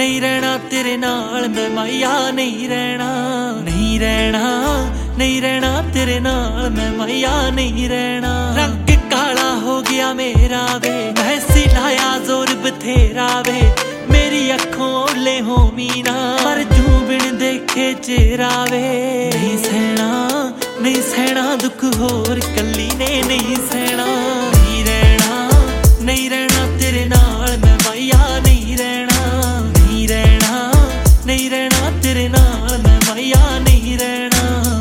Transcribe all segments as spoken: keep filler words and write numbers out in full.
नहीं रहना तेरे नाल मैं माया नहीं रहना, नहीं रहना नहीं रहना तेरे नाल मैं माया नहीं रहना। रंग काला हो गया मेरा वे, मैं सिलाया जोर बथेरा वे, मेरी अखों ओले हो मीना पर जू बिन देखे चेहरा वे। नहीं सहना नहीं सहना दुख होर कली ने नहीं सहना, नहीं रहना नहीं रहना तेरे नाल मैं माया नहीं रहना, नहीं रहना नहीं रहना तेरे नाल मैं माया नहीं रहना।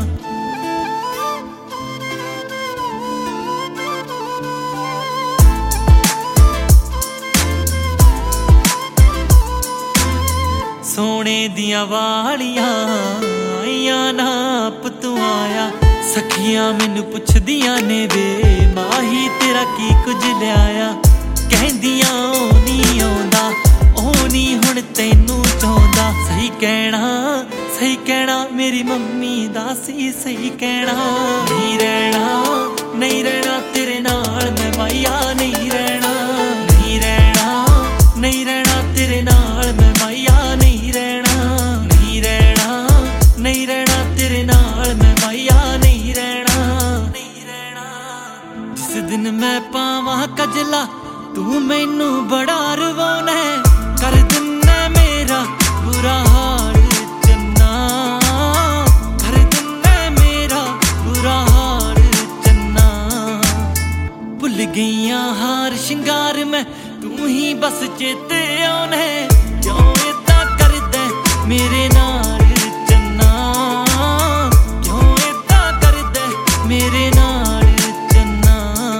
सोने दियां वालियां आइयां नाप तू आया, सखियां मैनू पुछदियां ने वे माही तेरा की कुछ लियाया। कहंदियां ओ नहीं आउंदा ओ नहीं हुण तैनू चाहुंदा, सही कहना सही कहना मेरी मम्मी दा सी सही कहना। नहीं रहना नहीं रहना तेरे नाल मैं माया नहीं रहना, नहीं रहना नहीं रहना तेरे नाल मैं माया नहीं रहना, नहीं रहना नहीं रहना तेरे नाल मैं माया नहीं रहना, नहीं रहना। जिस दिन मैं पावां कजला तू मैनू बड़ा रवाना, कर दिना मेरा बुरा हाल चन्ना, कर दिना मेरा बुरा हाल चन्ना। भुल गईयां हार शिंगार मैं तू ही बस चेते आने, क्यों इदां करदा मेरे नाल चन्ना, क्यों इदां करदा मेरे नाल चन्ना।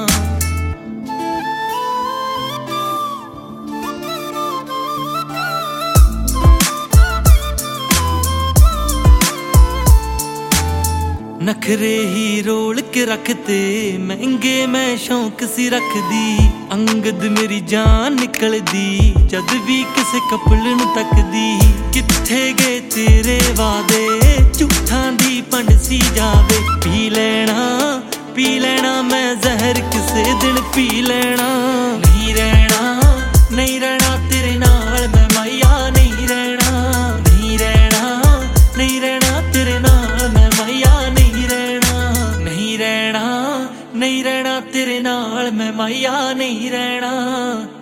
नखरे ही रोल के रखते महंगे मैं शौक सी रखदी, अंगद मेरी जान निकलदी जद भी किसे कपल नू तकदी। किथे गए तेरे वादे झूठां दी पंड सी जावे, पी लेना पी लेना मैं जहर किसे दिन पी लेना। नहीं रहना नहीं रहना तेरे नाल मैं माया नहीं रहना, नहीं रहना नहीं रहना तेरे नाल मैं माया नहीं रहना, नहीं रहना नहीं रहना तेरे नाल मैं माया नहीं रहना।